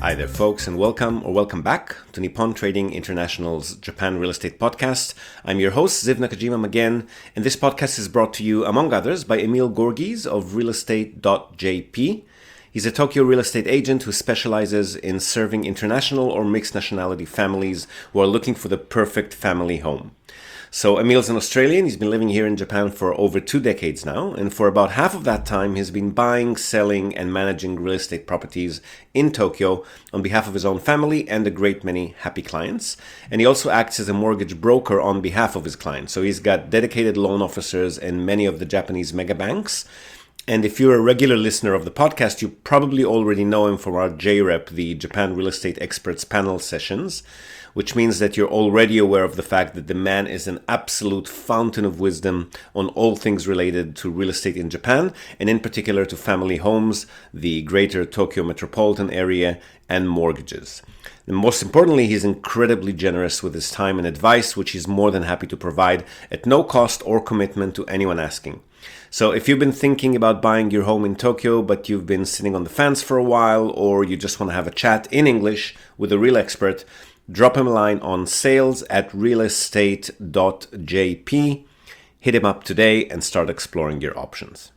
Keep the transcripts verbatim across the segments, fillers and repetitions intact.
Hi there, folks, and welcome or welcome back to Nippon Trading International's Japan Real Estate Podcast. I'm your host, Ziv Nakajima again, and this podcast is brought to you, among others, by Emil Gorgies of real estate dot j p. He's a Tokyo real estate agent who specializes in serving international or mixed nationality families who are looking for the perfect family home. So Emil's an Australian. He's been living here in Japan for over two decades now, and for about half of that time he's been buying, selling, and managing real estate properties in Tokyo on behalf of his own family and a great many happy clients. And he also acts as a mortgage broker on behalf of his clients. So he's got dedicated loan officers in many of the Japanese mega banks. And if you're a regular listener of the podcast, you probably already know him from our J REP, the Japan Real Estate Experts Panel sessions, which means that you're already aware of the fact that the man is an absolute fountain of wisdom on all things related to real estate in Japan, and in particular to family homes, the greater Tokyo metropolitan area, and mortgages. And most importantly, he's incredibly generous with his time and advice, which he's more than happy to provide at no cost or commitment to anyone asking. So if you've been thinking about buying your home in Tokyo, but you've been sitting on the fence for a while, or you just want to have a chat in English with a real expert, drop him a line on sales at real estate dot j p. Hit him up today and start exploring your options.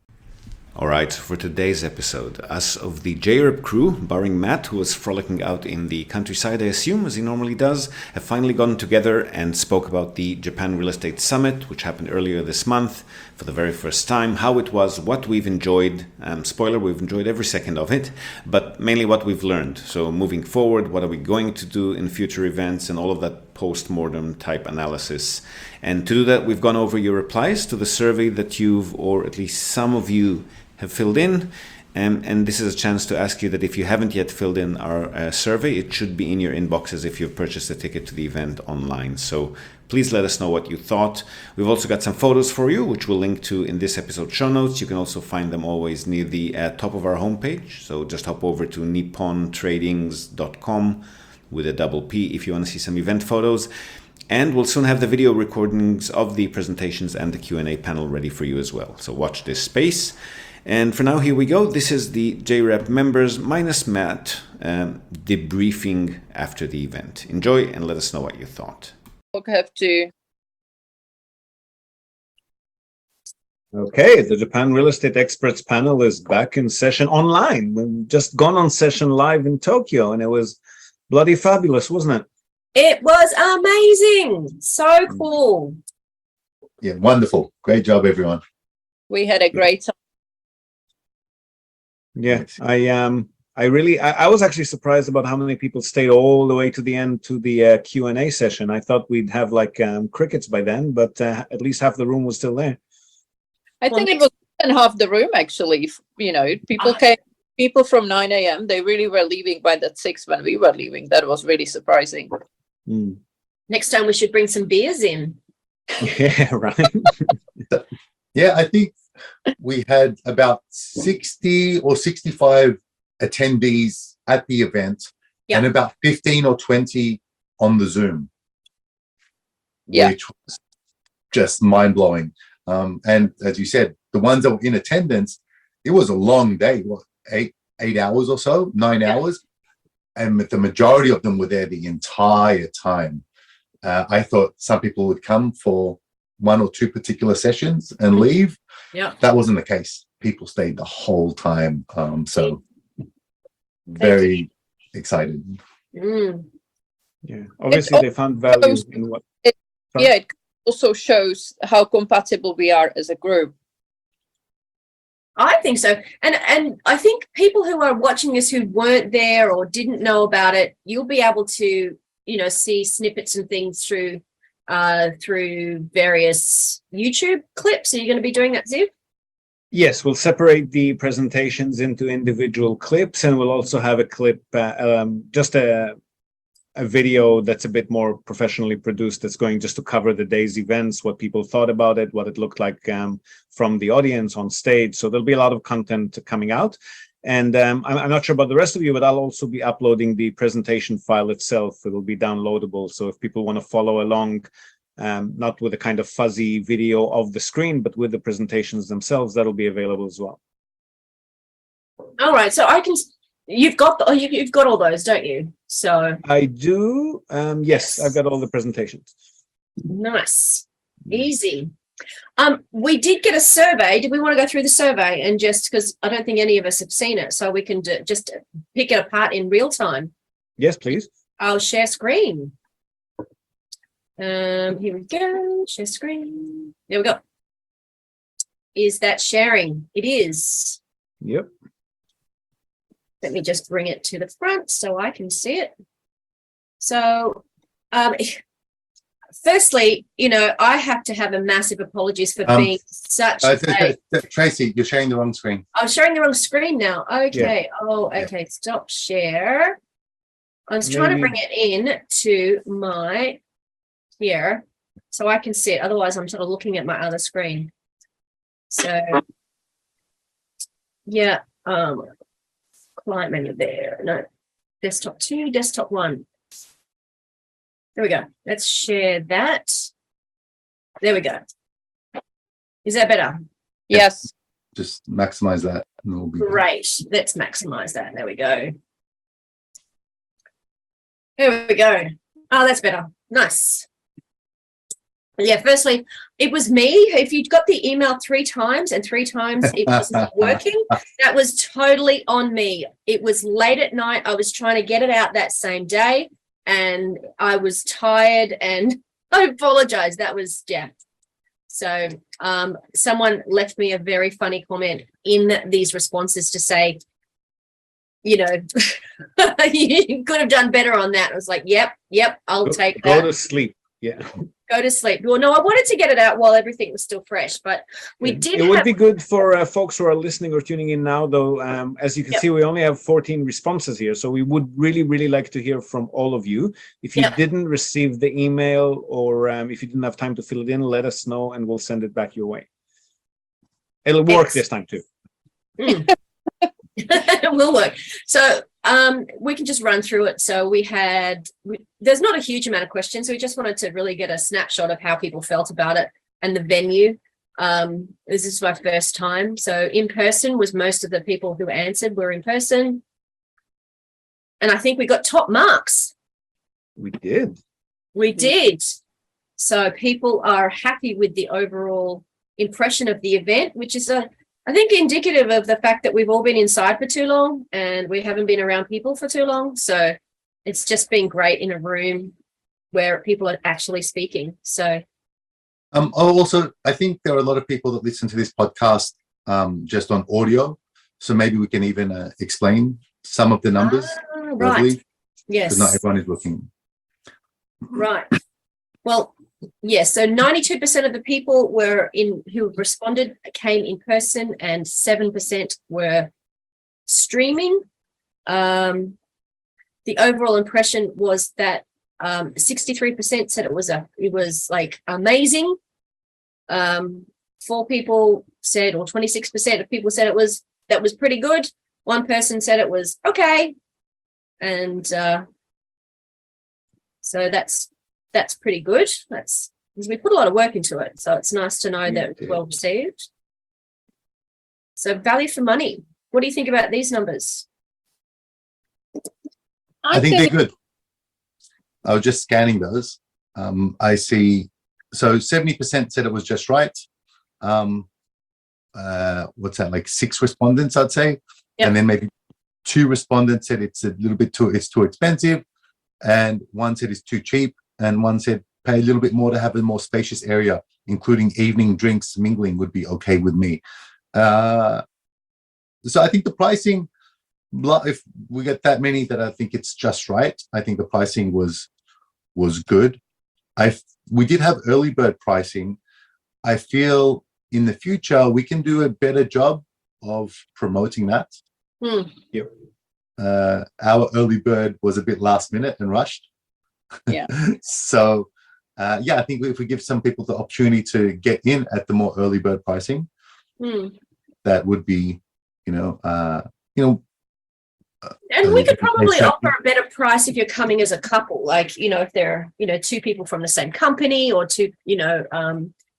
All right, for today's episode, us of the J REP crew, barring Matt, who was frolicking out in the countryside, I assume, as he normally does, have finally gotten together and spoke about the Japan Real Estate Summit, which happened earlier this month for the very first time, how it was, what we've enjoyed. Um, spoiler, we've enjoyed every second of it, but mainly what we've learned. So moving forward, what are we going to do in future events and all of that post-mortem type analysis. And to do that, we've gone over your replies to the survey that you've, or at least some of you, have filled in, um, and this is a chance to ask you that if you haven't yet filled in our uh, survey, it should be in your inboxes if you've purchased a ticket to the event online. So please let us know what you thought. We've also got some photos for you, which we'll link to in this episode show notes. You can also find them always near the uh, top of our homepage. So just hop over to nippon tradings dot com with a double P if you want to see some event photos. And we'll soon have the video recordings of the presentations and the Q and A panel ready for you as well. So watch this space. And for now, here we go. This is the J REP members minus Matt um, debriefing after the event. Enjoy and let us know what you thought. We'll have to. Okay, the Japan Real Estate Experts panel is back in session online. We've just gone on session live in Tokyo, and it was bloody fabulous, wasn't it? It was amazing. So cool. Yeah, wonderful. Great job, everyone. We had a great time. Yeah, I um, I really, I, I was actually surprised about how many people stayed all the way to the end to the uh, Q and A session. I thought we'd have like um, crickets by then, but uh, at least half the room was still there. I Well, think it next- was more than half the room, actually. You know, people Ah. came, people from nine a.m. They really were leaving by that six when we were leaving. That was really surprising. Mm. Next time we should bring some beers in. Yeah, right. Yeah, I think we had about sixty or sixty-five attendees at the event, Yeah. and about fifteen or twenty on the Zoom, Yeah. which was just mind-blowing. Um, and as you said, the ones that were in attendance, it was a long day, what, eight, eight hours or so, nine Yeah. hours. And the majority of them were there the entire time. Uh, I thought some people would come for one or two particular sessions and leave. Yeah. That wasn't the case. People stayed the whole time. Um, so very excited. Mm. Yeah, obviously they found value in what. Sorry? Yeah, it also shows how compatible we are as a group. I think so. And and I think people who are watching this who weren't there or didn't know about it, you'll be able to, you know, see snippets and things through uh through various YouTube clips. Are you going to be doing that, Ziv? Yes, we'll separate the presentations into individual clips, and we'll also have a clip, uh, um, just a a video that's a bit more professionally produced, that's going just to cover the day's events, what people thought about it, what it looked like um, from the audience on stage. So there'll be a lot of content coming out. And um, I'm, I'm not sure about the rest of you, but I'll also be uploading the presentation file itself. It will be downloadable. So if people want to follow along, um, not with a kind of fuzzy video of the screen, but with the presentations themselves, that'll be available as well. All right. So I can You've got the, oh, you, you've got all those, don't you? So I do. Um, yes, I've got all the presentations. nice, easy. Um, we did get a survey. Did we want to go through the survey and just because I don't think any of us have seen it, so we can do, just pick it apart in real time. Yes, please. I'll share screen. Um, here we go. Share screen. There we go. Is that sharing? It is. Yep. Let me just bring it to the front so I can see it. So, um, firstly, you know, I have to have a massive apologies for Um, being such Uh, a. th- th- th- Tracy, you're sharing the wrong screen. I'm sharing the wrong screen now. Okay. Oh, okay. Stop share. I was trying to Maybe- bring it in to my here so I can see it. Otherwise, I'm sort of looking at my other screen. So, yeah. Um, client menu there. No, desktop two, desktop one. There we go. Let's share that. There we go. Is that better? Yes. Just maximize that. And it'll be Great. Let's maximize that. There we go. There we go. Oh, that's better. Nice. Yeah, firstly, it was me. If you'd got the email three times and three times it was not working, that was totally on me. It was late at night. I was trying to get it out that same day and I was tired and I apologize. That was, yeah. So um, someone left me a very funny comment in these responses to say, you know, you could have done better on that. I was like, yep, yep, I'll Go, take go that. to sleep. Yeah. Go to sleep. Well, no, I wanted to get it out while everything was still fresh, but we Yeah. did It would have, be good for uh, folks who are listening or tuning in now, though. Um, as you can Yep. see, we only have fourteen responses here, so we would really, really like to hear from all of you. If you Yep. didn't receive the email or um, if you didn't have time to fill it in, let us know and we'll send it back your way. It'll work Ex- this time too. it will work. So um, we can just run through it. So we had, we, there's not a huge amount of questions. So we just wanted to really get a snapshot of how people felt about it and the venue. Um, this is my first time. So in person was most of the people who answered were in person. And I think we got top marks. We did. We did. So people are happy with the overall impression of the event, which is a, I think indicative of the fact that we've all been inside for too long and we haven't been around people for too long. So it's just been great in a room where people are actually speaking. So Um, oh, also, I think there are a lot of people that listen to this podcast um, just on audio. So maybe we can even uh, explain some of the numbers Ah, verbally, right. Yes. because not everyone is looking. Right. Well, yes. So ninety-two percent of the people were in who responded came in person and seven percent were streaming. Um, the overall impression was that um, sixty-three percent said it was a it was like amazing. Um, four people said, or twenty-six percent of people said it was that was pretty good. One person said it was okay. And uh, so that's that's pretty good. That's because we put a lot of work into it. So it's nice to know We that it's did. well received. So value for money. What do you think about these numbers? I think they're good. I was just scanning those. Um, I see. So seventy percent said it was just right. Um, uh, what's that? Like six respondents, I'd say, Yep. and then maybe two respondents said it's a little bit too. It's too expensive, and one said it's too cheap, and one said pay a little bit more to have a more spacious area, including evening drinks mingling would be okay with me. Uh, so I think the pricing, if we get that many, that I think it's just right. I think the pricing was was good. I we did have early bird pricing. I feel in the future we can do a better job of promoting that. Hmm. Yep. Uh, our early bird was a bit last minute and rushed. Yeah. So uh, yeah, I think if we give some people the opportunity to get in at the more early bird pricing, Hmm. that would be, you know, uh, you know. And we Uh, could probably exactly. offer a better price if you're coming as a couple, like, you know, if they're, you know, two people from the same company or two, you know, um,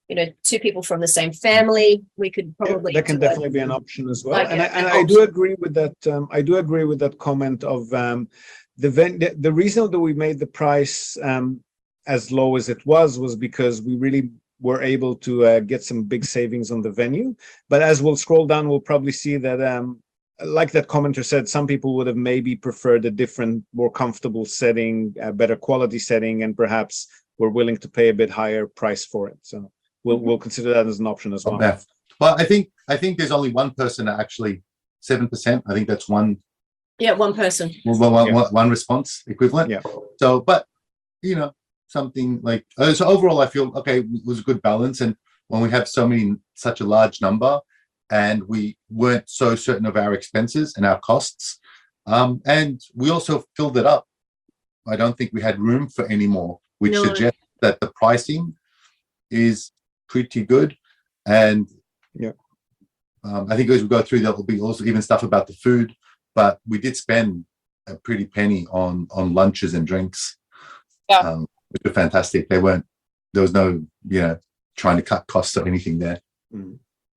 you know, two people from the same family. We could probably That can do a- definitely be an option as well. Like And I, a- and an I do option. agree with that. Um, I do agree with that comment of um, the, ven- the the reason that we made the price um, as low as it was was because we really were able to uh, get some big savings on the venue. But as we'll scroll down, we'll probably see that, um, like that commenter said, some people would have maybe preferred a different, more comfortable setting, a better quality setting, and perhaps were willing to pay a bit higher price for it. So we'll we'll consider that as an option as well. Yeah. Well, I think I think there's only one person that actually seven percent. I think that's one Yeah, one person. one, one, Yeah. one- one response equivalent. Yeah. So, but you know, something like uh, so overall, I feel okay. It was a good balance, and when we have so many, such a large number, and we weren't so certain of our expenses and our costs, um, and we also filled it up. I don't think we had room for any more, which No. suggests that the pricing is pretty good, and Yeah. um, I think as we go through, there will be also even stuff about the food. But we did spend a pretty penny on on lunches and drinks, Yeah. um, which were fantastic. They weren't. There was no, you know, trying to cut costs or anything there. Mm.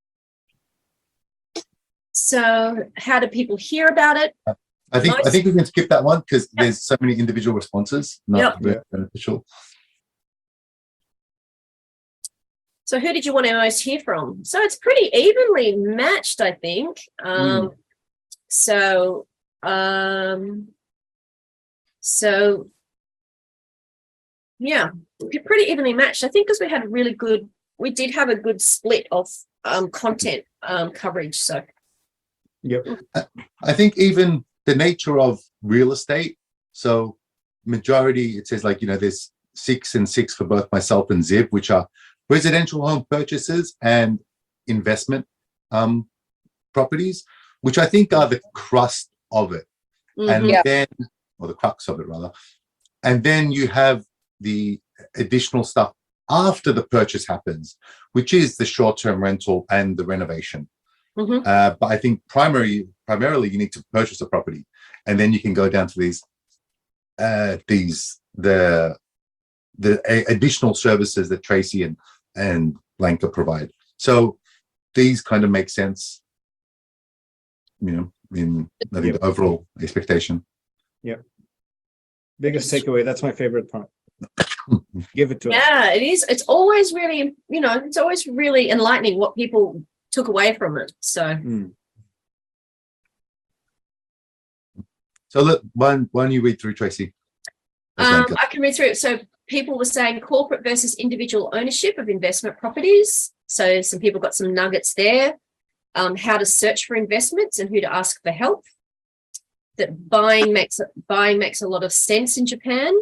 So how do people hear about it? I think I Nice. think we can skip that one because there's so many individual responses, not Yep. very beneficial. So who did you want to most hear from? So it's pretty evenly matched, I think. Um, So, um, so yeah, pretty evenly matched. I think because we had really good, we did have a good split of um, content um, coverage. So Yep. I think even the nature of real estate. So majority, it says like, you know, there's six and six for both myself and Ziv, which are residential home purchases and investment um, properties, which I think are the crust of it. And mhm. Yeah. then, or the crux of it rather. And then you have the additional stuff after the purchase happens, which is the short-term rental and the renovation. Mhm. Uh, but I think primary, primarily you need to purchase a property, and then you can go down to these, uh, these the the a- additional services that Tracy and and Blanca provide. So these kind of make sense, you know, in I think the overall expectation. Biggest takeaway. That's my favorite part. Give it to us. Yeah, it is. It's always really, you know, it's always really enlightening what people took away from it. So Mm. So look, why, don't- why don't you read through, Tracy? Or Um, Blanca? I can read through it. So people were saying corporate versus individual ownership of investment properties. So some people got some nuggets there. Um, how to search for investments and who to ask for help. That buying makes buying makes a lot of sense in Japan.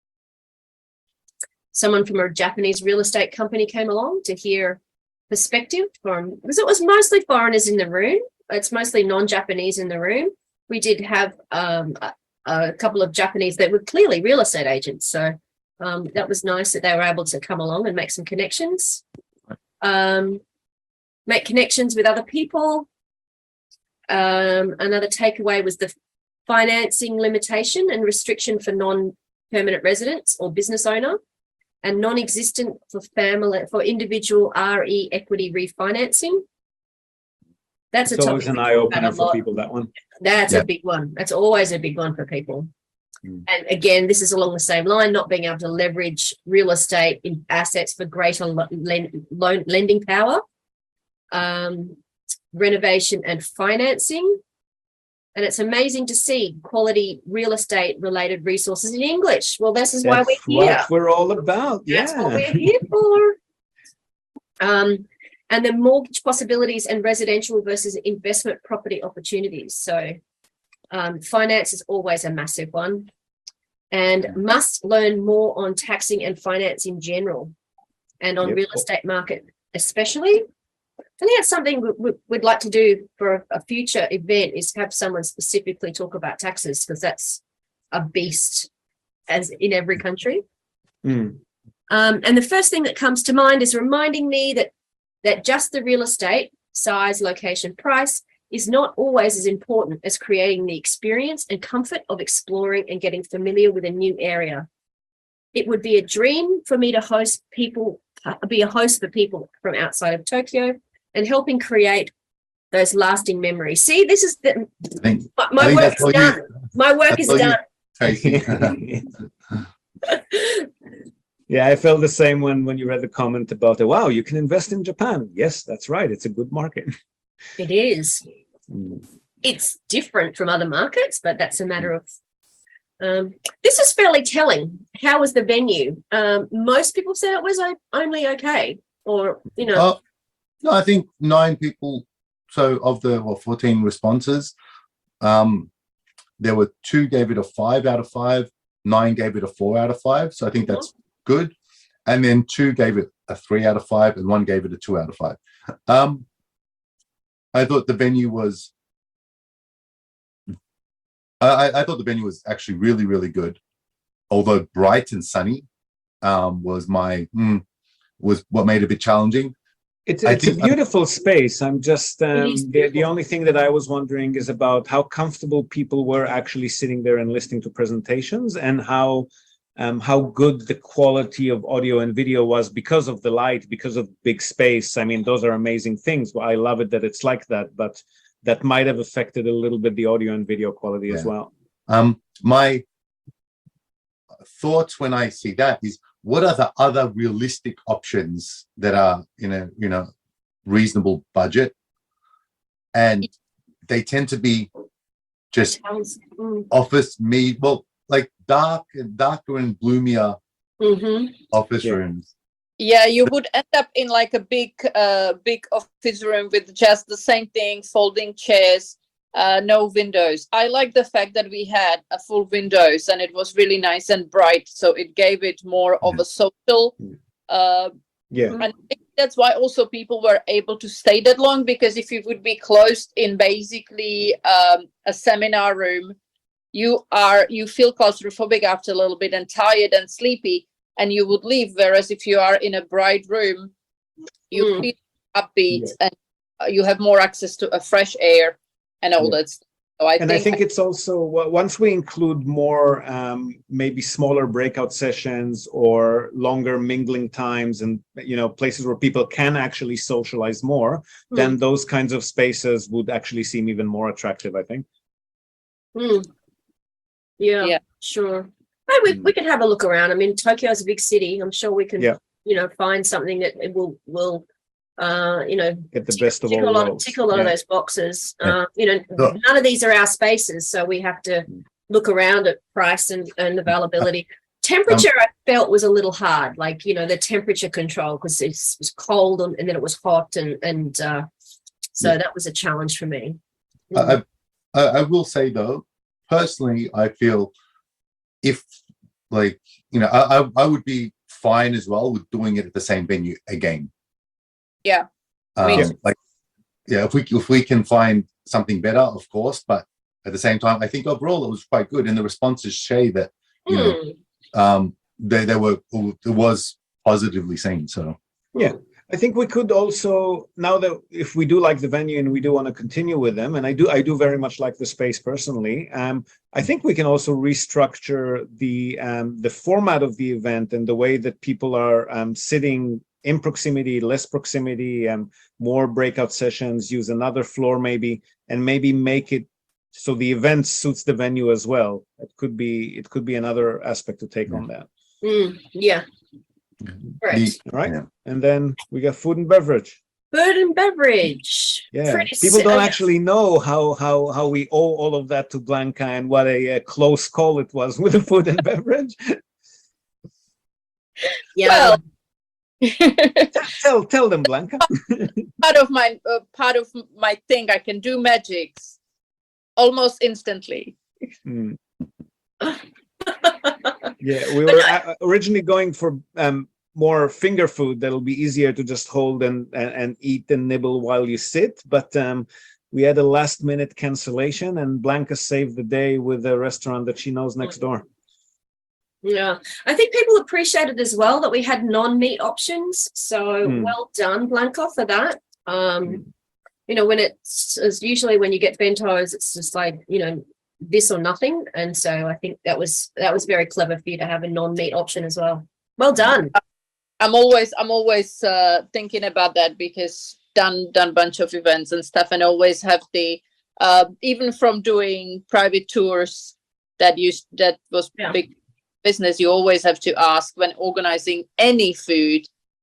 Someone from a Japanese real estate company came along to hear perspective from, because it was mostly foreigners in the room. It's mostly non-Japanese in the room. We did have um, a, a couple of Japanese that were clearly real estate agents. So um, that was nice that they were able to come along and make some connections. Um, make connections with other people. Um, another takeaway was the financing limitation and restriction for non-permanent residents or business owner, and non-existent for family for individual R E equity refinancing. That's a It's always topic an we eye talk about opener a for lot. people, that one. That's Yeah. a big one. That's always a big one for people. Mm. And again, this is along the same line, not being able to leverage real estate in assets for greater lo- len- loan lending power, um, renovation and financing. And it's amazing to see quality real estate related resources in English. Well, this is why That's we're here. what we're all about. That's what Yeah. we're here for. Um, and the mortgage possibilities and residential versus investment property opportunities. So um, finance is always a massive one. And must learn more on taxing and finance in general and on Yep. real estate market especially. I think that's something we, we, we'd like to do for a, a future event, is have someone specifically talk about taxes, because that's a beast as in every country. Mm. Um, and the first thing that comes to mind is reminding me that that just the real estate, size, location, price is not always as important as creating the experience and comfort of exploring and getting familiar with a new area. it would be a dream for me to host people, uh, be a host for people from outside of Tokyo and helping create those lasting memories. See, this is the, I think, my, I my think work that's is all done. you, My work is that's all you- done. Tracy. Yeah, I felt the same when when you read the comment about it. Wow, you can invest in Japan. Yes, that's right. It's a good market. It is. Mm. It's different from other markets, but that's a matter of. Um, this is fairly telling. How was the venue? Um, most people said it was o- only okay, or you know. Uh, no, I think nine people. So of the well, fourteen responses, um, there were two gave it a five out of five. Nine gave it a four out of five. So I think that's good. And then two gave it a three out of five, and one gave it a two out of five. Um, I thought the venue was. I, I thought the venue was actually really, really good, although bright and sunny um, was my mm, was what made it a bit challenging. It's, I it's a think- beautiful space. I'm just um, is the, the beautiful. only thing that I was wondering is about how comfortable people were actually sitting there and listening to presentations, and how um, how good the quality of audio and video was because of the light, because of big space. I mean, those are amazing things. Well, I love it that it's like that, but that might have affected a little bit the audio and video quality as Yeah. well. Um, my thoughts when I see that is, what are the other realistic options that are in a you know reasonable budget, and they tend to be just Sounds. Mm, office me well like dark and darker and gloomier mhm. office Yeah. rooms. Yeah, you would end up in like a big, uh, big office room with just the same thing, folding chairs, uh, no windows. I like the fact that we had a full windows and it was really nice and bright, so it gave it more of a social. Uh, Yeah. and I think that's why also people were able to stay that long, because if you would be closed in basically um, a seminar room, you are you feel claustrophobic after a little bit and tired and sleepy, and you would leave. Whereas if you are in a bright room, you Mm. feel upbeat and uh, you have more access to a fresh air and all Yeah. that stuff. So I And think, I think it's also wa- once we include more, um, maybe smaller breakout sessions or longer mingling times, and you know places where people can actually socialize more, then those kinds of spaces would actually seem even more attractive, I think. Mm. Yeah, Yeah. sure. Hey, we, Mm. we can have a look around. I mean, Tokyo is a big city. I'm sure we can, Yeah. you know, find something that it will will uh, you know, Get the tick, best of tick all a lot of worlds. tick a lot of Yeah. those boxes. Yeah. Uh, you know, Look. none of these are our spaces, so we have to look around at price and, and availability. Temperature I felt was a little hard, like you know, the temperature control, because it was cold and, and then it was hot, and and uh, so Yeah. that was a challenge for me. I, I I will say though, personally, I feel if like you know, I I, I would be fine as well with doing it at the same venue again. Yeah. Um, Me too. like yeah, if we if we can find something better, of course, but at the same time, I think overall it was quite good, and the responses say that you know Hmm. um they they were it was positively seen. So I think we could also, now that if we do like the venue and we do want to continue with them, and I do, I do very much like the space personally. Um, I think we can also restructure the um, the format of the event and the way that people are um, sitting in proximity, less proximity, and more breakout sessions. Use another floor maybe, and maybe make it so the event suits the venue as well. It could be, it could be another aspect to take Yeah. on that. Mm, yeah. Correct. the, All right, yeah. and then we got food and beverage. Food and beverage. Yeah, Pretty people si- don't uh, actually know how how how we owe all of that to Blanca, and what a, uh close call it was with the food and beverage. Yeah. well, tell tell them, Blanca. part of my uh, part of my thing, I can do magics almost instantly. Hmm. Yeah, we were uh, originally going for um more finger food that'll be easier to just hold and, and and eat and nibble while you sit, but um we had a last minute cancellation, and Blanca saved the day with a restaurant that she knows next door. Yeah. I think people appreciated as well that we had non-meat options. So Hmm. well done, Blanca, for that. Um, Hmm. you know, when it's, it's usually when you get bentos, it's just like, you know, this or nothing. And so I think that was that was very clever for you to have a non-meat option as well. Well done. I'm always I'm always uh, thinking about that because done done bunch of events and stuff, and always have the uh, even from doing private tours that used that was Yeah. big business. You always have to ask when organizing any food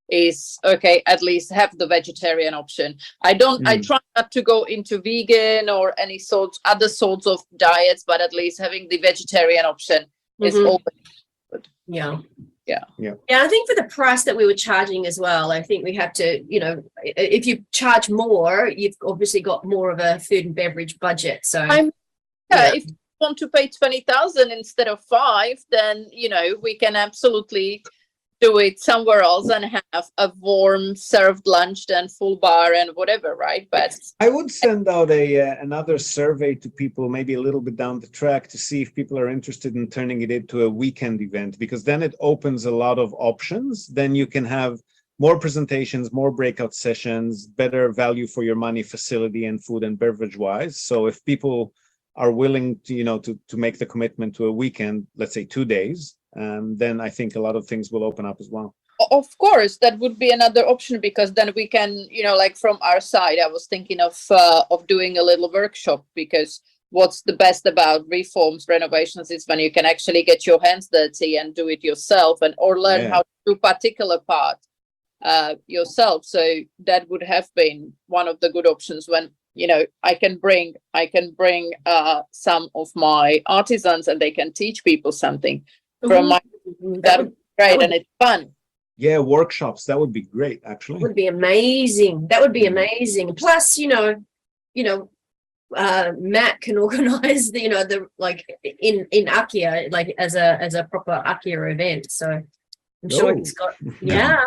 is okay, at least have the vegetarian option. I don't I Mm. try not to go into vegan or any sorts other sorts of diets, but at least having the vegetarian option is Mhm. always Yeah. Yeah. Yeah. Yeah. I think for the price that we were charging as well, I think we have to, you know, i- if you charge more, you've obviously got more of a food and beverage budget. So I'm yeah, Yeah. if you want to pay twenty thousand instead of five, then you know we can absolutely do it somewhere else and have a warm served lunch, then full bar and whatever, right? But I would send out a uh, another survey to people, maybe a little bit down the track, to see if people are interested in turning it into a weekend event, because then it opens a lot of options. Then you can have more presentations, more breakout sessions, better value for your money, facility and food and beverage wise. So if people are willing to, you know, to to make the commitment to a weekend, let's say two days, um, then I think a lot of things will open up as well. o- of course, that would be another option because then we can, you know, like from our side, I was thinking of uh, of doing a little workshop because what's the best about reforms, renovations is when you can actually get your hands dirty and do it yourself and or learn Yeah. how to do particular part uh, yourself. So that would have been one of the good options when, you know, I can bring I can bring uh, some of my artisans and they can teach people something from my Mhm. that that would would, be great would- and it's fun. Yeah, workshops, that would be great, actually. would be amazing. That would be Mhm. amazing. Plus, you know, you know, uh, Matt can organize the, you know, the like in in Akia, like as a as a proper Akia event. So I'm sure Oh. he's got, yeah,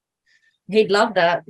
he'd love that.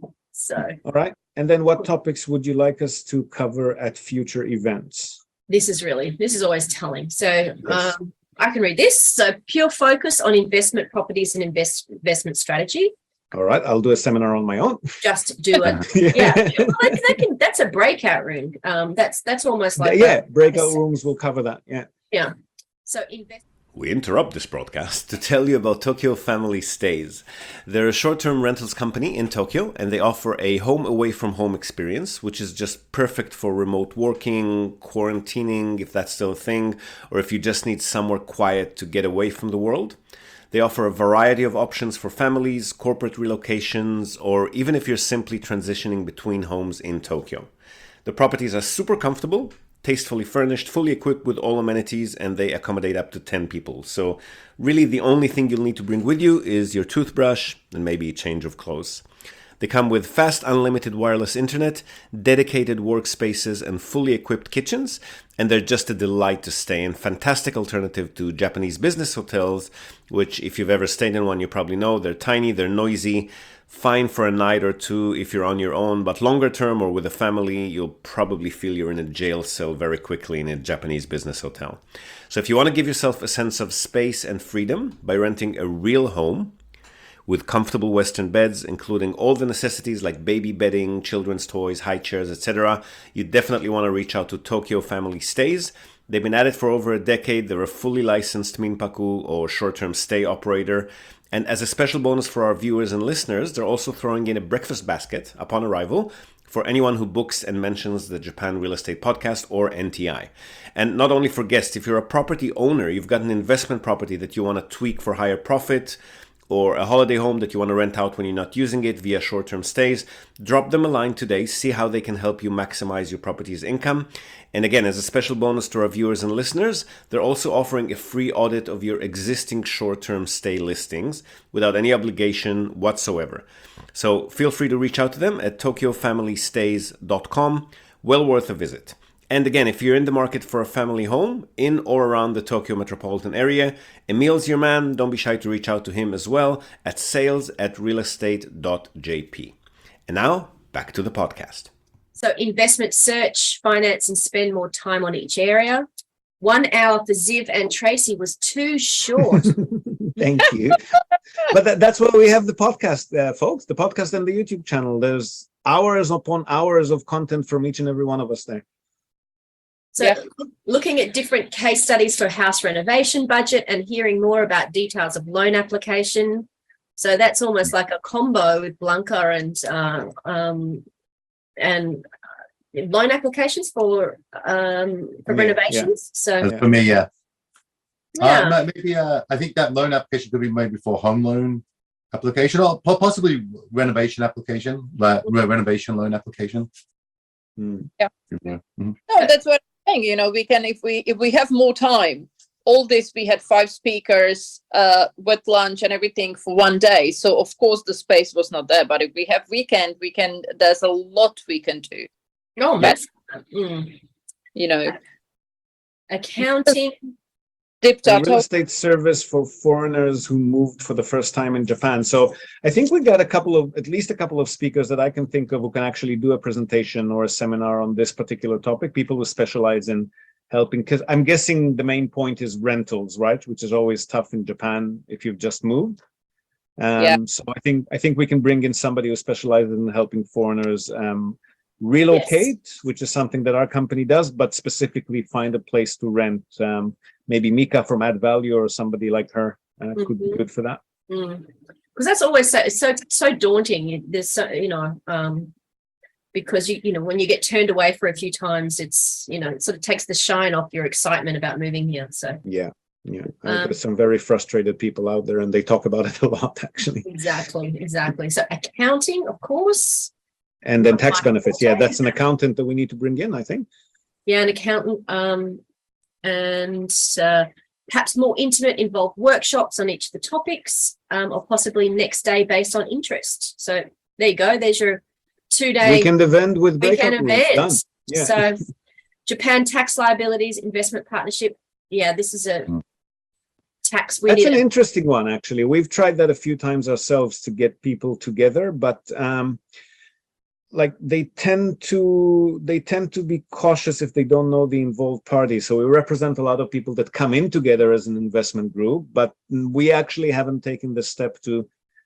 So All right. And then what topics would you like us to cover at future events? this is really, this is always telling. So Yes. um, I can read this. So pure focus on investment properties and invest investment strategy. All right. I'll do a seminar on my own. Just do it. Yeah, well, that, that can, that's a breakout room. Um, that's that's almost like yeah. a- Breakout a- rooms will cover that. Yeah. So invest. We interrupt this broadcast to tell you about Tokyo Family Stays. They're a short-term rentals company in Tokyo, and they offer a home away from home experience, which is just perfect for remote working, quarantining, if that's still a thing, or if you just need somewhere quiet to get away from the world. They offer a variety of options for families, corporate relocations, or even if you're simply transitioning between homes in Tokyo. The properties are super comfortable, tastefully furnished, fully equipped with all amenities, and they accommodate up to ten people. So really the only thing you'll need to bring with you is your toothbrush and maybe a change of clothes. They come with fast unlimited wireless internet, dedicated workspaces, and fully equipped kitchens, and they're just a delight to stay in. Fantastic alternative to Japanese business hotels, which if you've ever stayed in one, you probably know they're tiny, they're noisy, fine for a night or two if you're on your own, but longer term or with a family, you'll probably feel you're in a jail cell very quickly in a Japanese business hotel. So if you want to give yourself a sense of space and freedom by renting a real home with comfortable Western beds, including all the necessities like baby bedding, children's toys, high chairs, et cetera, you definitely want to reach out to Tokyo Family Stays. They've been at it for over a decade. They're a fully licensed minpaku or short-term stay operator. And as a special bonus for our viewers and listeners, they're also throwing in a breakfast basket upon arrival for anyone who books and mentions the Japan Real Estate Podcast or N T I. And not only for guests, if you're a property owner, you've got an investment property that you want to tweak for higher profit, or a holiday home that you want to rent out when you're not using it via short-term stays, drop them a line today, see how they can help you maximize your property's income. And again, as a special bonus to our viewers and listeners, they're also offering a free audit of your existing short-term stay listings without any obligation whatsoever. So feel free to reach out to them at tokyo family stays dot com. Well worth a visit. And again, if you're in the market for a family home in or around the Tokyo metropolitan area, Emil's your man. Don't be shy to reach out to him as well at sales at realestate dot j p. And now, back to the podcast. So investment search, finance, and spend more time on each area. One hour for Ziv and Tracy was too short. Thank you. But that, that's why we have the podcast, uh, folks, the podcast and the YouTube channel. There's hours upon hours of content from each and every one of us there. So Yeah. looking at different case studies for house renovation budget and hearing more about details of loan application. So that's almost like a combo with Blanca and uh, um, and loan applications for um, for Yeah, renovations. So And for me, yeah. yeah, Uh, ma- maybe uh, I think that loan application could be maybe for home loan application or po- possibly renovation application, like re- renovation loan application. Mm. Yeah. Mhm. No, that's what I'm saying. You know, we can, if we if we have more time. All this, we had five speakers uh, with lunch and everything for one day. So of course the space was not there. But if we have weekend, we can. There's a lot we can do. no, Yes. that's mm. You know, accounting. dipped A our real toe. estate service for foreigners who moved for the first time in Japan. So I think we got a couple of, at least a couple of speakers that I can think of who can actually do a presentation or a seminar on this particular topic. People who specialize in helping, because I'm guessing the main point is rentals, right? Which is always tough in Japan if you've just moved. Um, Yeah. So I think I think we can bring in somebody who specializes in helping foreigners um, relocate, which is something that our company does, but specifically find a place to rent. Um, maybe Mika from Add Value or somebody like her uh, could be Mhm. good for that. Because that's always so so so daunting. You- There's so you know um, because you you know when you get turned away for a few times, it's you know it sort of takes the shine off your excitement about moving here. So Yeah, yeah. Uh, Um, There's some very frustrated people out there, and they talk about it a lot, actually. exactly, exactly. So accounting, of course. And then tax Right. benefits. Yeah, that's an accountant that we need to bring in, I think. Yeah, an accountant, um, and uh, perhaps more intimate, involved workshops on each of the topics, um, or possibly next day based on interest. So there you go. There's your two-day Weekend event with weekend breakout rooms. Done. event. Yeah. So Japan tax liabilities, investment partnership. Yeah, this is a Mm. tax. We That's need an a- interesting one, actually. We've tried that a few times ourselves to get people together, but um, like they tend to they tend to be cautious if they don't know the involved parties. So we represent a lot of people that come in together as an investment group, but we actually haven't taken the step to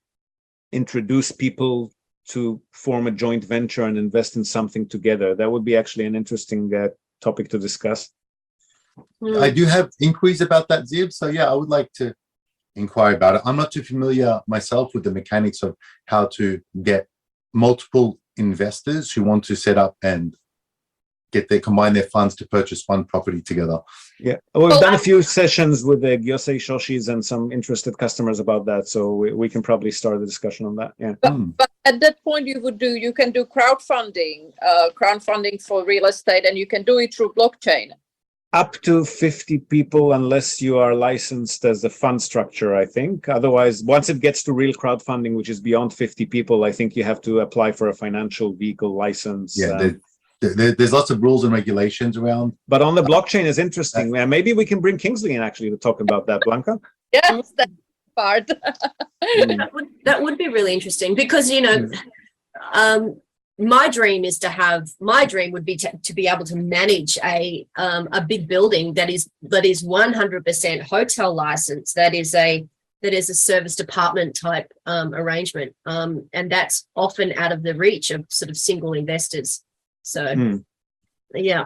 introduce people to form a joint venture and invest in something together. That would be actually an interesting uh, topic to discuss. Hmm. I do have inquiries about that, Ziv. So yeah, I would like to inquire about it. I'm not too familiar myself with the mechanics of how to get multiple investors who want to set up and get their combine their funds to purchase one property together. Yeah, we've Well, done a I- few sessions with the Gyosei Shoshis and some interested customers about that. So we, we can probably start the discussion on that. Yeah. But, Hmm. but at that point, you would do, you can do crowdfunding, uh, crowdfunding for real estate, and you can do it through blockchain. Up to fifty people, unless you are licensed as a fund structure, I think. Otherwise, once it gets to real crowdfunding, which is beyond fifty people, I think you have to apply for a financial vehicle license. Yeah, um, there, there, there's lots of rules and regulations around. but on the blockchain is interesting. Yeah, maybe we can bring Kingsley in actually to talk about that, Blanca. Yes, that part. Mm. That would that would be really interesting because you know, Mm. um, my dream is to have my dream would be to, to be able to manage a um, a big building that is that is one hundred percent hotel license. That is a that is a service department type um, arrangement, um, and that's often out of the reach of sort of single investors. So Mm. yeah,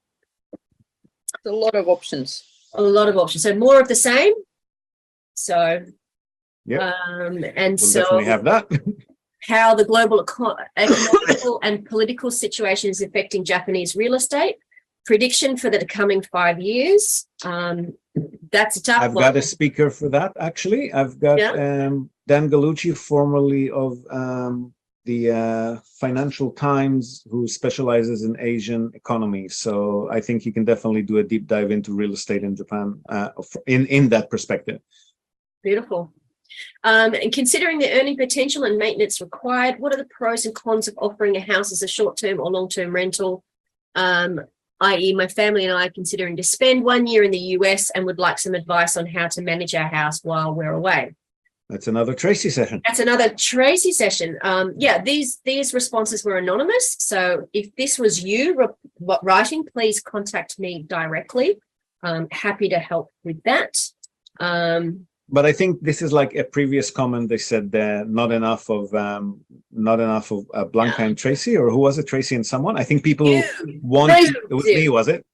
A lot of options. a lot of options. So more of the same. So Yep. um, and We'll so definitely have that. how the global eco- economical and political situation is affecting Japanese real estate. Prediction for the coming five years. Um, that's a tough I've one. got a speaker for that, actually. I've got Yeah. um, Dan Gallucci, formerly of um, the uh, Financial Times, who specializes in Asian economy. So I think you can definitely do a deep dive into real estate in Japan uh, in, in that perspective. Beautiful. Um, and considering the earning potential and maintenance required, what are the pros and cons of offering a house as a short-term or long-term rental? Um, that is, my family and I are considering to spend one year in the U S and would like some advice on how to manage our house while we're away. That's another Tracy session. That's another Tracy session. Um, yeah, these these responses were anonymous. So if this was you re- writing, please contact me directly. I'm happy to help with that. Um, But I think this is like a previous comment. They said uh, not enough of um, not enough of uh, Blanca and Tracy, or who was it? Tracy and someone. I think people you, want. Tracy. It was me, was it? Okay.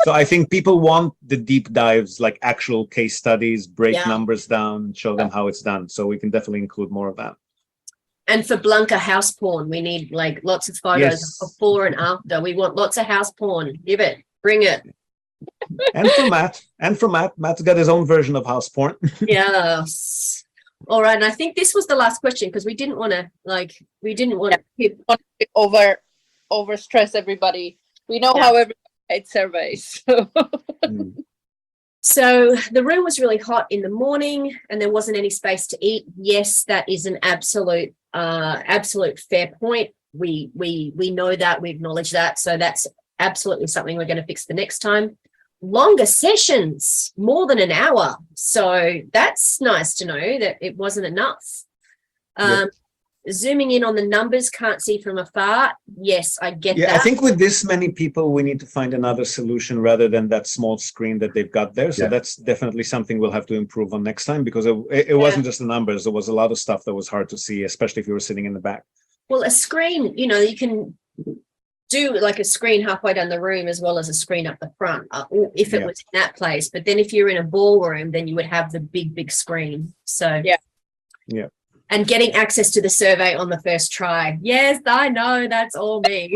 So I think people want the deep dives, like actual case studies, break Yeah. numbers down, show them how it's done. So we can definitely include more of that. And for Blanca house porn, we need like lots of photos Yes. of before and after. We want lots of house porn. Give it, bring it. And for Matt, and for Matt, Matt's got his own version of house porn. Yes. All right. And I think this was the last question because we didn't want to like we didn't want to keep Want to over over stress everybody. We know Yeah. how everybody hates surveys. So. Mm. So the room was really hot in the morning and there wasn't any space to eat. Yes, that is an absolute, uh, absolute fair point. We we we know that, we acknowledge that. So that's absolutely something we're going to fix the next time. Longer sessions, more than an hour. So that's nice to know that it wasn't enough. Um, Yep. Zooming in on the numbers, can't see from afar. Yes, I get Yeah, that. I think with this many people, we need to find another solution rather than that small screen that they've got there. So Yeah. that's definitely something we'll have to improve on next time because it, it, it wasn't just the numbers. There was a lot of stuff that was hard to see, especially if you were sitting in the back. Well, a screen, you know, you can do like a screen halfway down the room as well as a screen up the front, uh, or if it Yeah. was in that place. But then if you're in a ballroom, then you would have the big, big screen. So, Yeah. Yeah. And getting access to the survey on the first try. Yes, I know, that's all me.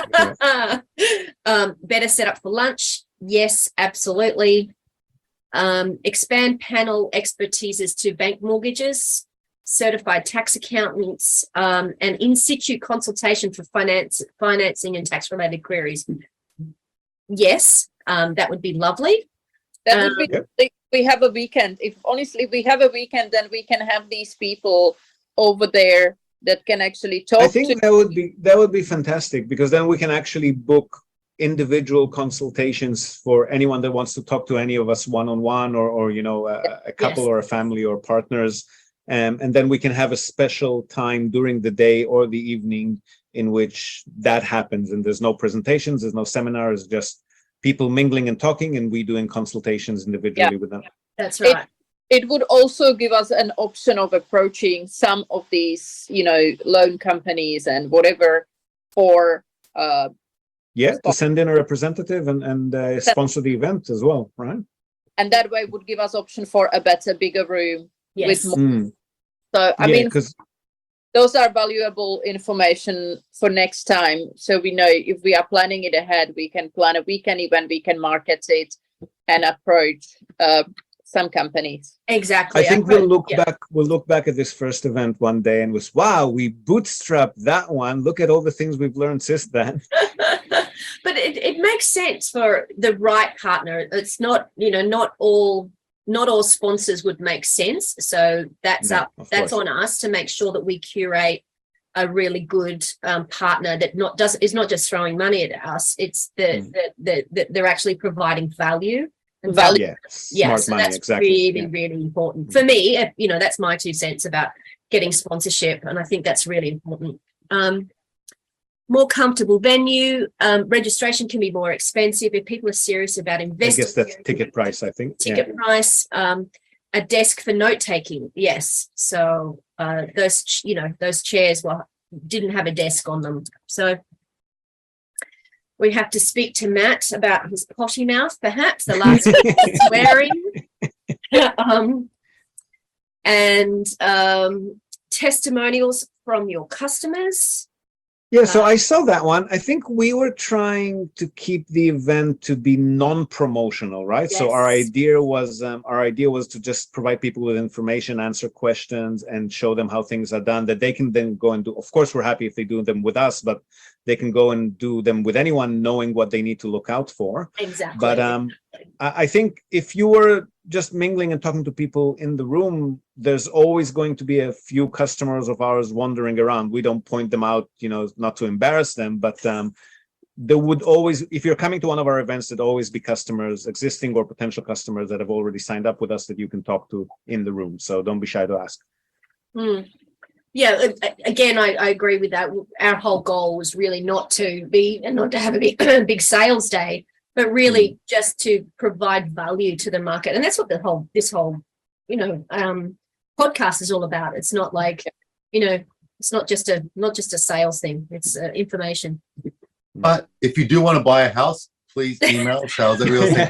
um, better set up for lunch. Yes, absolutely. Um, expand panel expertises to bank mortgages, certified tax accountants, um, and in situ consultation for finance, financing and tax related queries. Yes, um, that would be lovely. That Um, would be like we have a weekend. If honestly we have a weekend, then we can have these people over there that can actually talk I think to that would be that would be fantastic because then we can actually book individual consultations for anyone that wants to talk to any of us one-on-one or or you know a, a couple Yes. or a family or partners. Um, and then we can have a special time during the day or the evening in which that happens. And there's no presentations, there's no seminars, just people mingling and talking, and we doing consultations individually with them. That's It- right. it would also give us an option of approaching some of these, you know, loan companies and whatever for uh Yeah, to send in a representative and and uh, sponsor the event as well, right? and that way would give us option for a better, bigger room. Yes. more- Mm, So I yeah, mean because those are valuable information for next time. So we know if we are planning it ahead, we can plan a weekend event, we can market it and approach uh, some companies. Exactly. I think we'll look Yeah. back. We'll look back at this first event one day and was, wow, we bootstrapped that one. Look at all the things we've learned since then. But it, it makes sense for the right partner. It's not, you know, not all not all sponsors would make sense. So that's No, up of that's course. on us to make sure that we curate a really good um, partner that not does is not just throwing money at us. It's that Mm. that that that they're actually providing value. And Value. Yeah, Yeah, smart so money, that's exactly. really, Yeah. really important for me. uh, You know, that's my two cents about getting sponsorship, and I think that's really important. Um, more comfortable venue, um, registration can be more expensive if people are serious about I investing. guess that's ticket price. I think. Yeah. Ticket price, um, a desk for note taking. Yes, so uh, those ch- you know those chairs were didn't have a desk on them, so. We have to speak to Matt about his potty mouth, perhaps the last swearing. um, and um, testimonials from your customers. Yeah, so Uh, I saw that one. I think we were trying to keep the event to be non-promotional, right? So our Yes. idea was um, our idea was to just provide people with information, answer questions, and show them how things are done. That they can then go and do. Of course, we're happy if they do them with us, but they can go and do them with anyone, knowing what they need to look out for. Exactly. But um, I, I think if you were just mingling and talking to people in the room, there's always going to be a few customers of ours wandering around. We don't point them out, you know, not to embarrass them, but um, there would always, if you're coming to one of our events, there'd always be customers, existing or potential customers that have already signed up with us that you can talk to in the room. So don't be shy to ask. Hmm. Yeah, a- a- again, I, I agree with that. Our whole goal was really not to be and not to have a big, big sales day, but really just to provide value to the market. And that's what the whole this whole, you know, um, podcast is all about. It's not like, you know, it's not just a not just a sales thing. It's uh, information. But if you do want to buy a house, please email sales at real estate.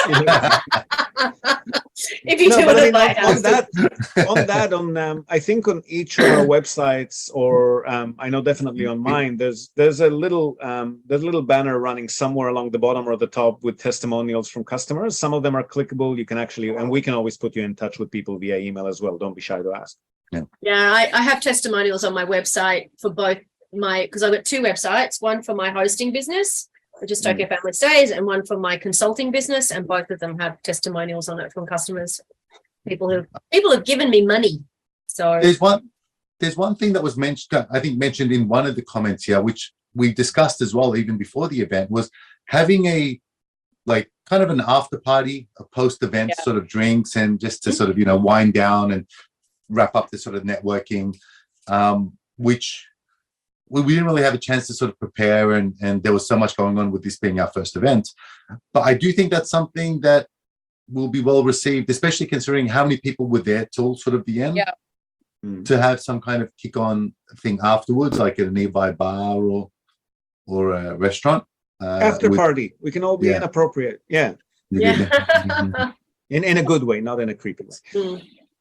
If you No, do but I it mean, like on, on that, on that, on um, I think on each of our websites, or um, I know definitely on mine, there's there's a little um, there's a little banner running somewhere along the bottom or the top with testimonials from customers. Some of them are clickable. You can actually, and we can always put you in touch with people via email as well. Don't be shy to ask. Yeah, I, I have testimonials on my website for both my, because I've got two websites, one for my hosting business, which is Tokyo Family Stays, and one for my consulting business, and both of them have testimonials on it from customers. People who people have given me money. So There's one there's one thing that was mentioned, I think mentioned in one of the comments here, which we discussed as well, even before the event, was having a like kind of an after party, a post event Yeah. sort of drinks, and just to sort of, you know, wind down and wrap up the sort of networking, um, which we, we didn't really have a chance to sort of prepare, and, and there was so much going on with this being our first event. But I do think that's something that will be well received, especially considering how many people were there till sort of the end. Yeah. To have some kind of kick on thing afterwards, like at a nearby bar or or a restaurant. Uh, After with- party, we can all be Yeah. inappropriate. Yeah, yeah. in in a good way, not in a creepy way. Mm.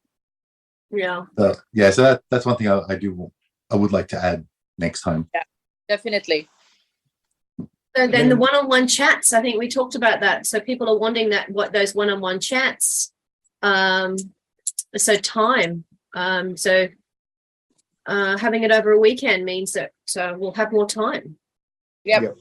Yeah. So, yeah, so that, that's one thing I, I do I would like to add next time. Definitely. So then the Yeah. one-on-one chats, I think we talked about that. So people are wanting that, what those one-on-one chats. Um, so time. Um, so uh, having it over a weekend means that uh, we'll have more time. Yep. Yep.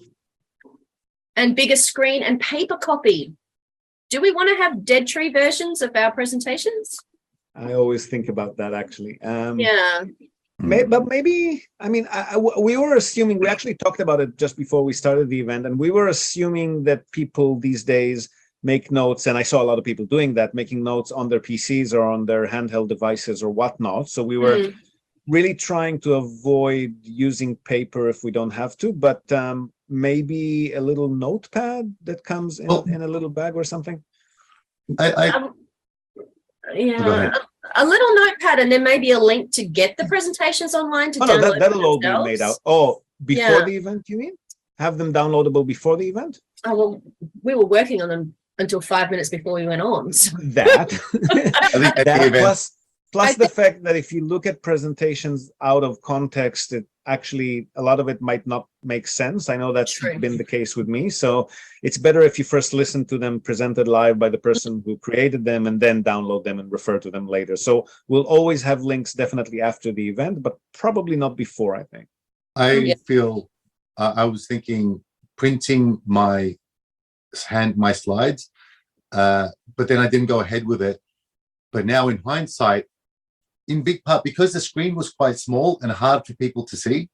And bigger screen and paper copy. Do we want to have dead tree versions of our presentations? I always think about that actually. Um, Yeah. May, but maybe, I mean, I, I- we were assuming, we actually talked about it just before we started the event, and we were assuming that people these days make notes, and I saw a lot of people doing that, making notes on their P Cs or on their handheld devices or whatnot. So we were Mm. really trying to avoid using paper if we don't have to, but um, maybe a little notepad that comes in, Well- in a little bag or something. I, I Um, Go yeah, ahead. a, a little notepad, and then maybe a link to get the presentations online to Oh, no, download that, that'll for all be made out. themselves. Oh, before Yeah. the event, you mean? Have them downloadable before the event? Oh, well, we were working on them until five minutes before we went on. So. That. I think at the That event, plus plus I the fact that if you look at presentations out of context, it actually a lot of it might not make sense. I know that's True. been the case with me. So it's better if you first listen to them presented live by the person who created them and then download them and refer to them later. So we'll always have links definitely after the event, but probably not before, I think. I Yeah. feel uh, I was thinking printing my hand my slides, uh, but then I didn't go ahead with it. But now in hindsight, in big part because the screen was quite small and hard for people to see,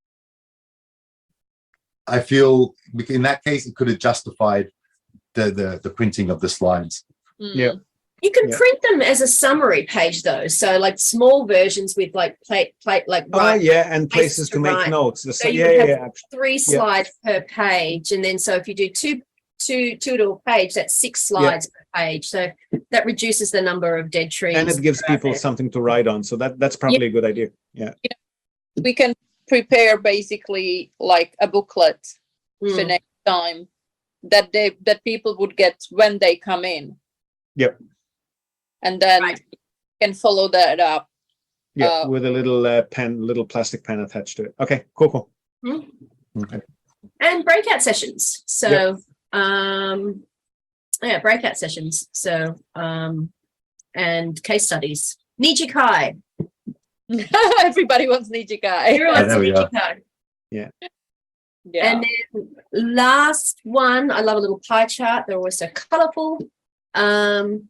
I feel in that case it could have justified the the, the printing of the slides. Mm. Yeah. You can Yeah. print them as a summary page though. So like small versions with like plate plate like Oh, right yeah, and places places to to make write. notes. The, So si- you yeah, would yeah, have yeah. actually. three Yeah. slides per page, and then so if you do two two two to a page, that's six slides per page. So that reduces the number of dead trees. And it gives that are out people there. something to write on. So that that's probably a good idea. Yeah. We can prepare basically like a booklet for Mm. next time that they that people would get when they come in. Yep. And then Right. you can follow that up. Yeah, Uh, with a little uh, pen, little plastic pen attached to it. Okay, cool, cool. Mm. Okay. And breakout sessions. So um yeah, breakout sessions. So um and case studies. Nijikai. Everybody wants Nijikai. Everyone's there we go. Nijikai. Yeah. And then last one, I love a little pie chart. They're always so colorful. Um,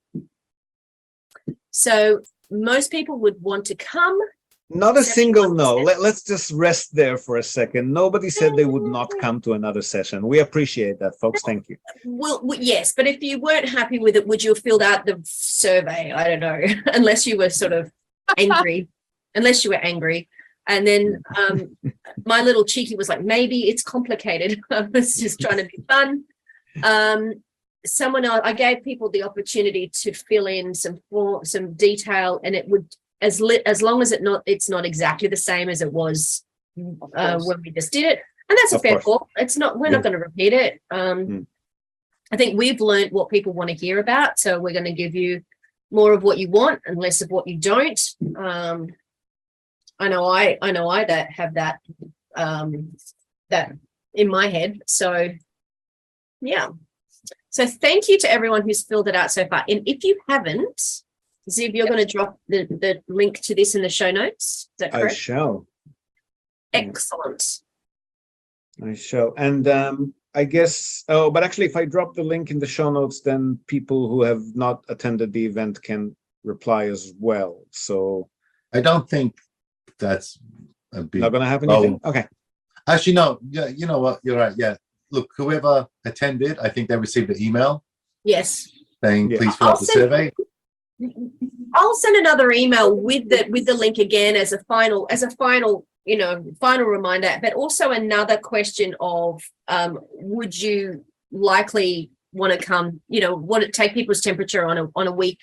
so most people would want to come. Not a single no. seventy-one Let, percent. let's just rest there for a second. Nobody said they would not come to another session. We appreciate that, folks. Thank you. Well, w- yes, but if you weren't happy with it, would you have filled out the survey? I don't know, unless you were sort of angry, unless you were angry. And then um, my little cheeky was like, maybe it's complicated. I was just trying to be fun. Um, someone else, I gave people the opportunity to fill in some for, some detail, and it would as lit as long as it not it's not exactly the same as it was uh, course. when we just did it. And that's a Of fair course. call. It's not. We're Yeah. not going to repeat it. Um, Mm. I think we've learned what people want to hear about, so we're going to give you more of what you want and less of what you don't. Um, I know I I know I that have that um, that in my head. So yeah. So thank you to everyone who's filled it out so far. And if you haven't, Ziv, you're going to drop the, the link to this in the show notes. Is that I correct? shall. Excellent. I shall. And um, I guess, oh, but actually, if I drop the link in the show notes, then people who have not attended the event can reply as well. So I don't think that's a big. not going to happen. Oh. You think? Okay. Actually, no. Yeah, you know what? You're right. Yeah. Look, whoever attended, I think they received an email Yes. saying, Yeah. please fill I'll out the send- survey. I'll send another email with the with the link again as a final as a final you know final reminder, but also another question of um, would you likely want to come? You know, want to take people's temperature on a on a week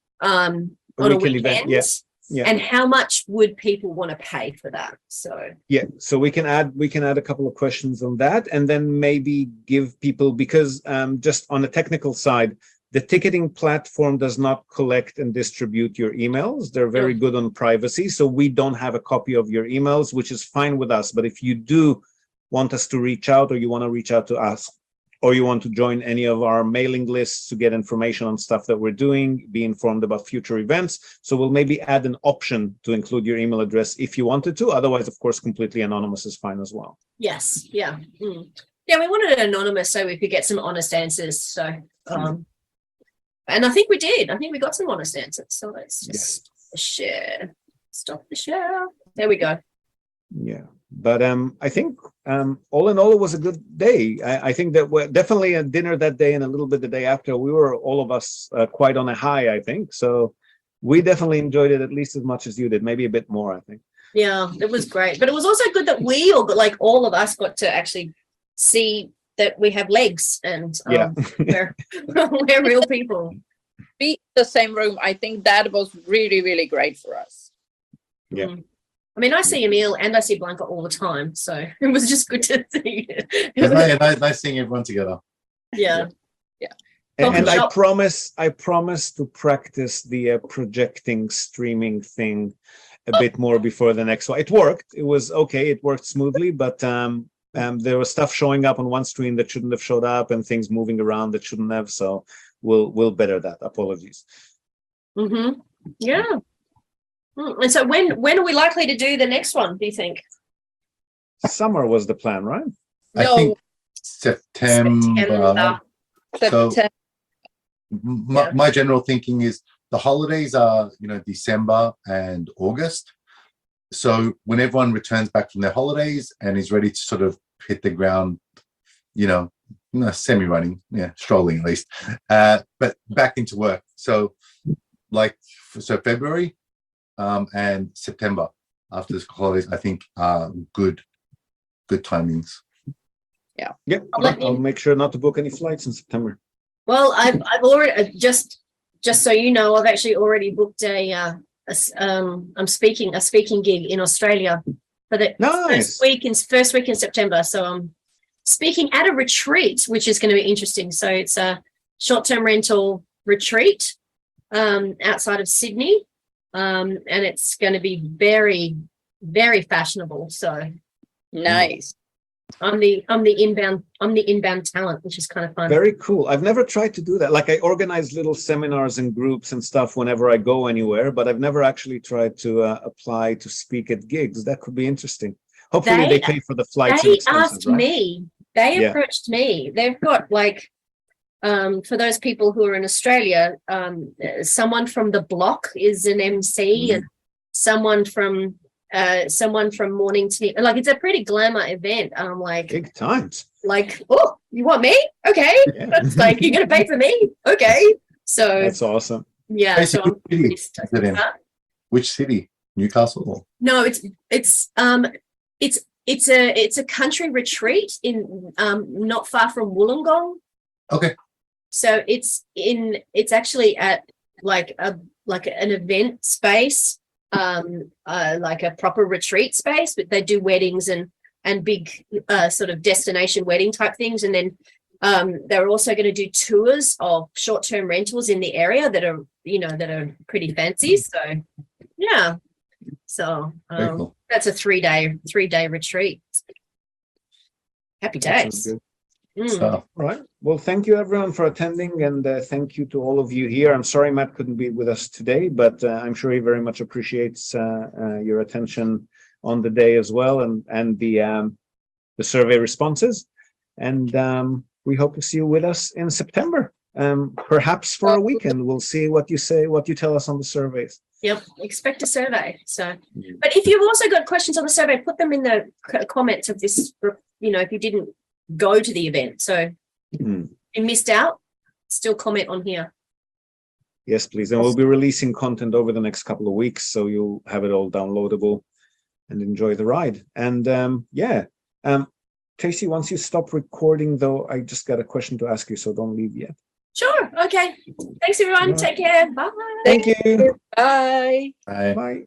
um, A on a weekend weekend, event, yeah. Yeah. and how much would people want to pay for that? So Yeah, so we can add we can add a couple of questions on that, and then maybe give people, because um, just on the technical side, the ticketing platform does not collect and distribute your emails. They're very good on privacy, so we don't have a copy of your emails, which is fine with us. But if you do want us to reach out, or you want to reach out to us, or you want to join any of our mailing lists to get information on stuff that we're doing, be informed about future events. So we'll maybe add an option to include your email address if you wanted to. Otherwise, of course, completely anonymous is fine as well. yes, yeah, mm. yeah. We wanted it anonymous so we could get some honest answers. So. Um, And I think we did. I think we got some honest answers. So let's just share. Stop the share. There we go. Yeah, but um, I think um, all in all, it was a good day. I, I think that we're definitely at dinner that day and a little bit the day after. We were all of us uh, quite on a high, I think. So we definitely enjoyed it at least as much as you did, maybe a bit more, I think. Yeah, it was great. But it was also good that we all got, like all of us got to actually see that we have legs and um, Yeah. we're, we're real people. Be in the same room. I think that was really, really great for us. Yeah. Mm. I mean, I see Emil and I see Blanca all the time. So it was just good to see. It's nice, nice, nice seeing everyone together. Yeah. And, and I Photoshop. promise, I promise to practice the uh, projecting streaming thing a bit more before the next one. It worked. It was okay. It worked smoothly, but um, um, there was stuff showing up on one screen that shouldn't have showed up, and things moving around that shouldn't have. So we'll we'll better that. Apologies. Mm-hmm. Yeah. Mm. And so when when are we likely to do the next one, do you think? Summer was the plan, right? I No. think September. September. So September. my, Yeah. my general thinking is the holidays are, you know, December and August. So when everyone returns back from their holidays and is ready to sort of hit the ground, you know, no, semi-running, yeah, strolling at least, uh, but back into work. So like, so February um, and September after the holidays, I think are good, good timings. Yeah, I'll let I'll you- make sure not to book any flights in September. Well, I've I've already uh, just just so you know, I've actually already booked a, uh, a s- um I'm speaking a speaking gig in Australia for the Nice. first week in first week in September. So I'm speaking at a retreat, which is going to be interesting. So it's a short-term rental retreat um, outside of Sydney, um, and it's going to be very, very fashionable. So Nice. I'm the I'm the inbound I'm the inbound talent, which is kind of fun. Very cool. I've never tried to do that. Like I organize little seminars and groups and stuff whenever I go anywhere, but I've never actually tried to uh, apply to speak at gigs. That could be interesting. Hopefully They- they pay for the flights and They expenses, asked right? me. They Yeah. approached me. They've got like, um, for those people who are in Australia, um, uh, someone from the block is an M C, Mhm. and someone from uh, someone from Mornington. Like it's a pretty glamour event. And I'm like, Big times. like, oh, you want me? Okay. Yeah. It's like you're gonna pay for me? Okay. So That's awesome. yeah, so Basically, I'm pretty stoked it in? with that. Which city? Newcastle? Or- No, it's it's um it's it's a it's a country retreat in um not far from Wollongong. Okay. So it's in it's actually at like a like an event space, um uh like a proper retreat space, but they do weddings and and big uh sort of destination wedding type things, and then Um, they're also going to do tours of short-term rentals in the area that are, you know, that are pretty fancy. So, yeah. So Very um, cool. that's a three-day, three-day retreat. Happy That sounds days. good. Mm. So, All right. Well, thank you everyone for attending, and uh, thank you to all of you here. I'm sorry Matt couldn't be with us today, but uh, I'm sure he very much appreciates uh, uh, your attention on the day as well, and and the um, the survey responses. And um, we hope to see you with us in September, um, perhaps for a weekend. We'll see what you say, what you tell us on the surveys. Yep, expect a survey. So, but if you've also got questions on the survey, put them in the c- comments of this, you know, if you didn't go to the event. So Hmm. you missed out, still comment on here. Yes, please. And we'll be releasing content over the next couple of weeks, so you'll have it all downloadable and enjoy the ride. And um, yeah, um, Tracy, once you stop recording, though, I just got a question to ask you, so don't leave yet. Sure. Okay. Thanks, everyone. Right. Take care. Bye. Thank you. Bye. bye. Bye.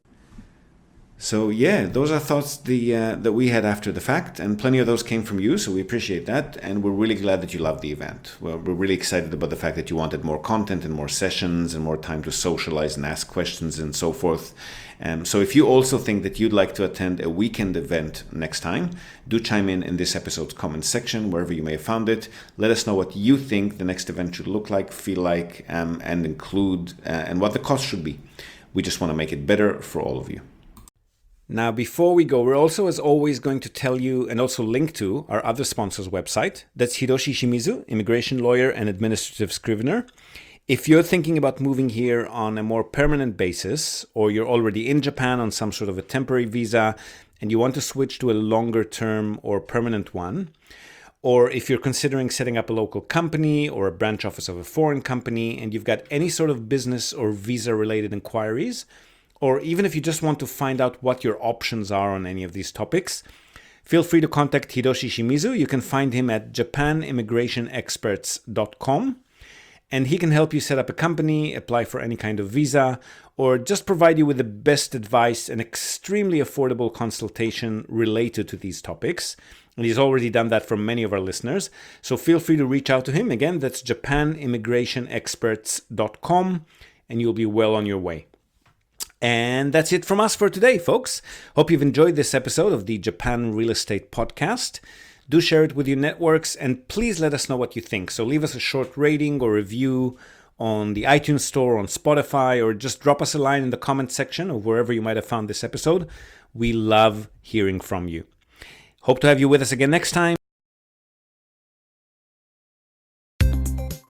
So yeah, those are thoughts the uh, that we had after the fact, and plenty of those came from you, so we appreciate that, and we're really glad that you loved the event. Well, we're really excited about the fact that you wanted more content and more sessions and more time to socialize and ask questions and so forth. Um, so if you also think that you'd like to attend a weekend event next time, do chime in in this episode's comment section, wherever you may have found it. Let us know what you think the next event should look like, feel like, um, and include, uh, and what the cost should be. We just want to make it better for all of you. Now, before we go, we're also, as always, going to tell you and also link to our other sponsor's website. That's Hiroshi Shimizu, immigration lawyer and administrative scrivener. If you're thinking about moving here on a more permanent basis, or you're already in Japan on some sort of a temporary visa and you want to switch to a longer term or permanent one, or if you're considering setting up a local company or a branch office of a foreign company and you've got any sort of business or visa related inquiries, or even if you just want to find out what your options are on any of these topics, feel free to contact Hiroshi Shimizu. You can find him at japan immigration experts dot com, and he can help you set up a company, apply for any kind of visa, or just provide you with the best advice and extremely affordable consultation related to these topics. And he's already done that for many of our listeners. So feel free to reach out to him. Again, that's japan immigration experts dot com, and you'll be well on your way. And that's it from us for today, folks. Hope you've enjoyed this episode of the Japan Real Estate Podcast. Do share it with your networks, and please let us know what you think. So leave us a short rating or review on the iTunes Store, on Spotify, or just drop us a line in the comment section or wherever you might have found this episode. We love hearing from you. Hope to have you with us again next time.